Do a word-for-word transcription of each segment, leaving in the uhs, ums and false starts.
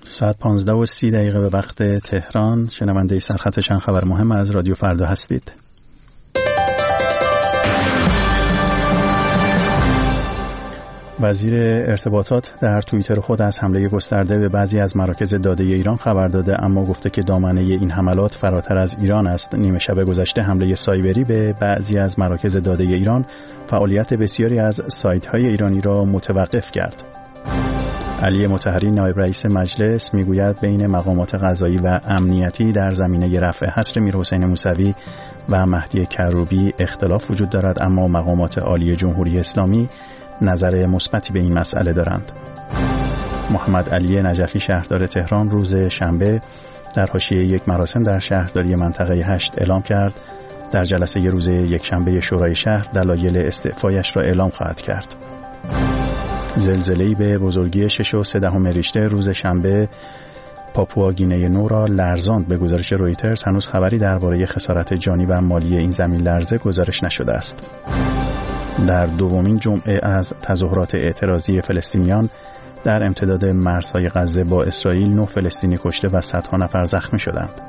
ساعت پانزده و سی دقیقه به وقت تهران. شنونده سرخط چند خبر مهم از رادیو فردا هستید. وزیر ارتباطات در توییتر خود از حمله گسترده به بعضی از مراکز داده ایران خبر داده، اما گفته که دامنه این حملات فراتر از ایران است. نیمه شب گذشته حمله سایبری به بعضی از مراکز داده ایران فعالیت بسیاری از سایت‌های ایرانی را متوقف کرد. علی مطهری نایب رئیس مجلس میگوید بین مقامات قضایی و امنیتی در زمینه رفع حصر میرحسین موسوی و مهدی کروبی اختلاف وجود دارد، اما مقامات عالی جمهوری اسلامی نظر مثبتی به این مسئله دارند. محمد علی نجفی شهردار تهران روز شنبه در حاشیه یک مراسم در شهرداری منطقه هشت اعلام کرد در جلسه روز یک شنبه شورای شهر دلایل استعفایش را اعلام خواهد کرد. زلزله‌ای به بزرگی شش و سه دهم ریشتر روز شنبه پاپوا گینه نو را لرزاند. به گزارش رویترز هنوز خبری درباره خسارت جانی و مالی این زمین لرزه گزارش نشده است. در دومین جمعه از تظاهرات اعتراضی فلسطینیان در امتداد مرزهای غزه با اسرائیل نه فلسطینی کشته و صدها نفر زخمی شدند.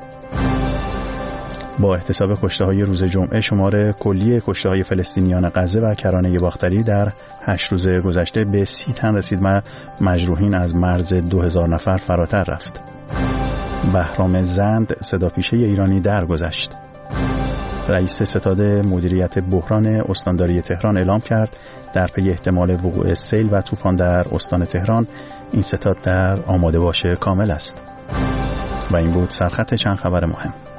با احتساب کشته‌های روز جمعه شمار کلی کشته‌های فلسطینیان غزه و کرانه باختری در هشت روز گذشته به سی تن رسید و مجروحین از مرز دو هزار نفر فراتر رفت. بهرام زند صداپیشه ایرانی درگذشت. رئیس ستاد مدیریت بحران استانداری تهران اعلام کرد در پی احتمال وقوع سیل و طوفان در استان تهران این ستاد در آماده باش کامل است. و این بود سرخط چند خبر مهم.